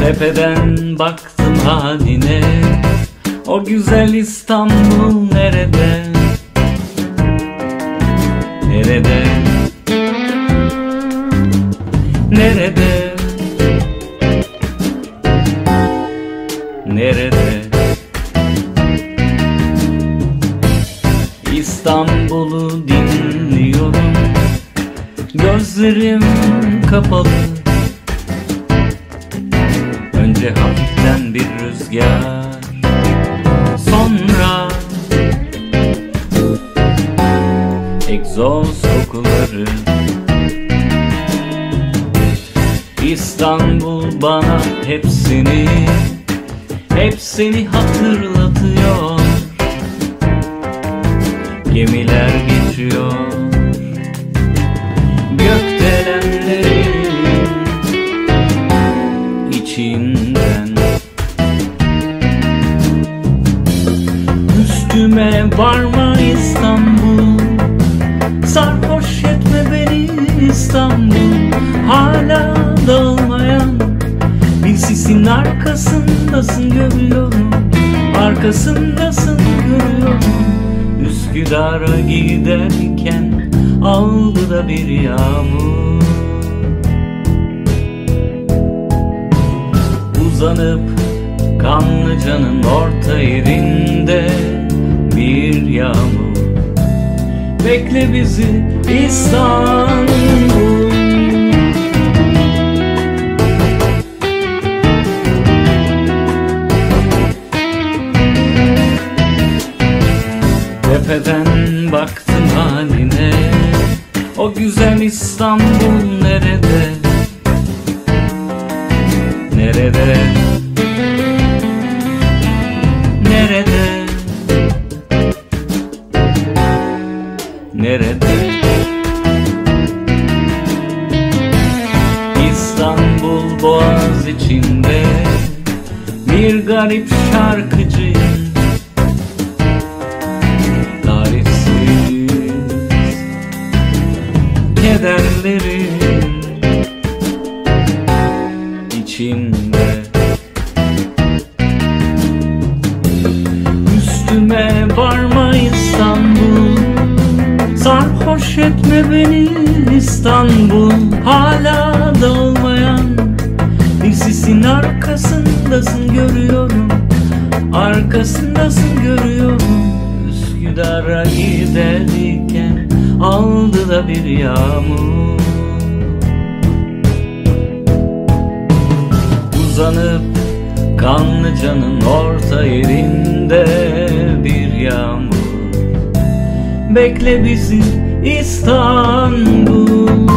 Tepeden baktım haline, o güzel İstanbul nerede? Nerede? Nerede? Nerede? İstanbul'u dinliyorum, gözlerim kapalı. Önce hafiften bir rüzgar, sonra egzoz kokuları. İstanbul bana hepsini hatırlatıyor. Gemiler geçiyor gökdelenlerin içinden. Üstüme varma İstanbul, sarhoş etme beni İstanbul. Hala dağılmayan bir sisin arkasındasın görüyorum, arkasındasın görüyorum. Üsküdar'a giderken aldı da bir yağmur. Uzanıp Kanlıca'nın orta yerinde bir yağmur. Bekle bizi İstanbul. Tepeden baktım haline, o güzel İstanbul nerede? Nerede? Nerede? Nerede? İstanbul Boğaz içinde bir garip şarkıcıyım. Kederlerin içinde. Üstüme varma İstanbul, sarhoş etme beni İstanbul. Hala dağılmayan bir sisin arkasındasın görüyorum, arkasındasın görüyorum. Üsküdar'a giderken aldı da bir yağmur. Uzanıp Kanlıca'nın orta yerinde bir yağmur. Bekle bizi İstanbul.